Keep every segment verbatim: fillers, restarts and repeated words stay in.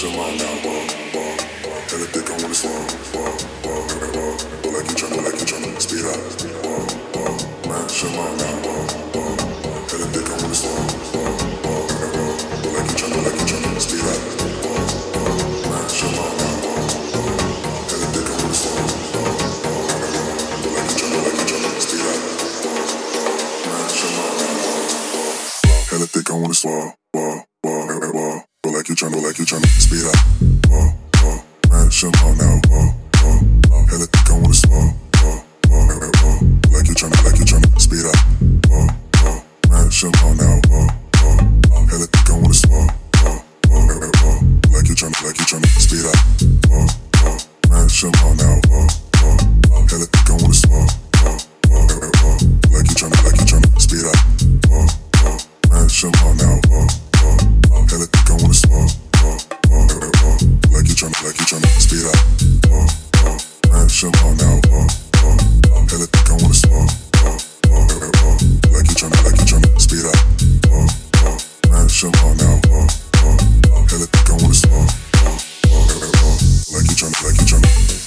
your mind now, whoa, whoa, whoa. Hella thick, I wanna slow, whoa, whoa, whoa. Feel like you tryna, like you tryna speed up, whoa, whoa. Mash your mind now, whoa, whoa, whoa. Hella thick, I wanna slow, whoa, whoa, whoa. Feel like you tryna, like you tryna speed up, whoa, whoa. Mash your mind now, whoa, whoa. Hella thick, I wanna slow, whoa, whoa, whoa. Feel like you tryna, like you tryna speed up, whoa, whoa. Mash your mind now, whoa, whoa. Hella thick, I wanna slow, whoa, whoa, whoa. Feel like you tryna, like you tryna speed up, whoa, whoa. Mash your mind now, whoa, whoa. Hella thick, I wanna slow, whoa, whoa, whoa. Like you tryna, like you tryna speed up, whoa, whoa. Mash your mind now, whoa, whoa. Hella thick, I wanna slow, whoa, whoa, whoa. Like you tryna, like you tryna speed up, whoa, whoa. Mash your mind now, whoa, whoa. Hella thick, I wanna slow, whoa, whoa, whoa. Like you tryna, like you tryna speed up, whoa, whoa. Mash your mind now, whoa, whoa. Hella thick, I wanna slow, whoa, whoa, whoa. Like you tryna, like you tryna speed up, whoa, whoa. Mash your mind now, whoa, whoa. Hella thick, I wanna slow, whoa, whoa, whoa. Like you tryna, like you tryna speed up, whoa, whoa. Mash your mind now, whoa, whoa. Hella thick, I wanna slow, whoa, whoa, whoa. Like you tryna, like you tryna.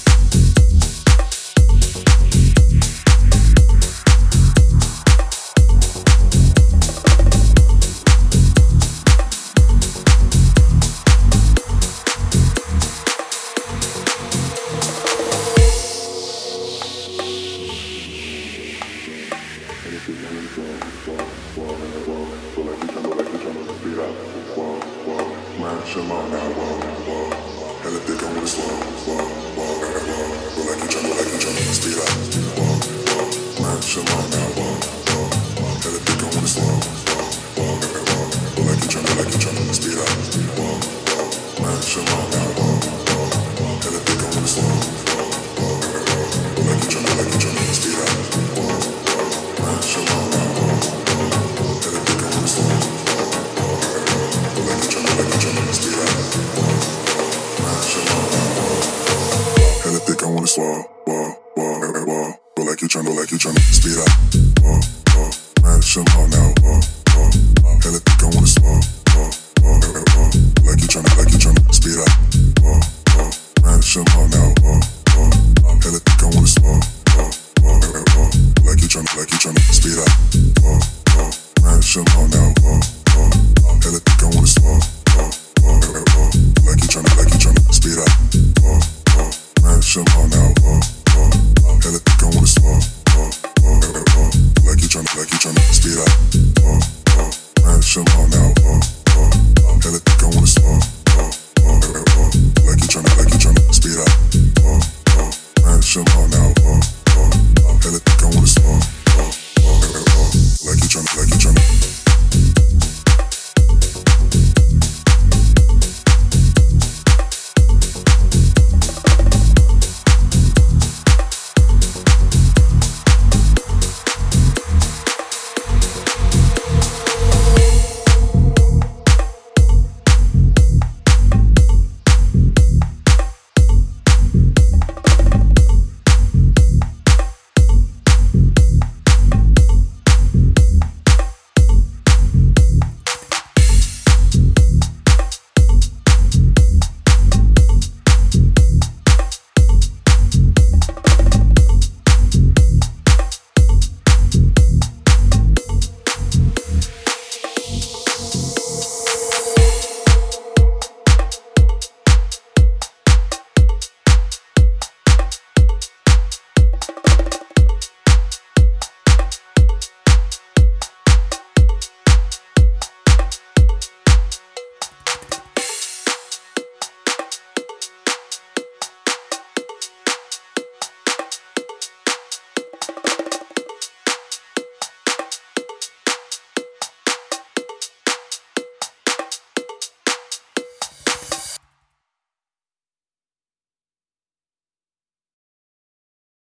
Slow, whoa, whoa, whoa. Feel like you tryna, like you tryna speed up, whoa, whoa. Mash your mind now, whoa, whoa. Hella thick, I wanna slow, whoa, whoa, whoa. Like you tryna, like you tryna speed up, whoa, whoa. Mash your mind now, whoa, whoa. Hella thick, I wanna slow, whoa, whoa, whoa. Like you tryna, like you tryna speed up, whoa, whoa. Mash your mind now, whoa, whoa. Hella thick, I wanna slow, whoa, whoa, whoa. Like you tryna, like you tryna speed up, whoa, whoa. Mash your mind now, whoa, whoa. Hella thick, I wanna slow, whoa, whoa, whoa. Like you tryna, like you tryna speed up, whoa, whoa. Mash your mind now, whoa, whoa. Hella thick, I wanna slow, whoa, whoa, whoa. Like you tryna, like you tryna speed up, whoa, whoa. Mash your mind now, whoa, whoa. Hella thick, I wanna slow, whoa, whoa, whoa. Like you tryna, like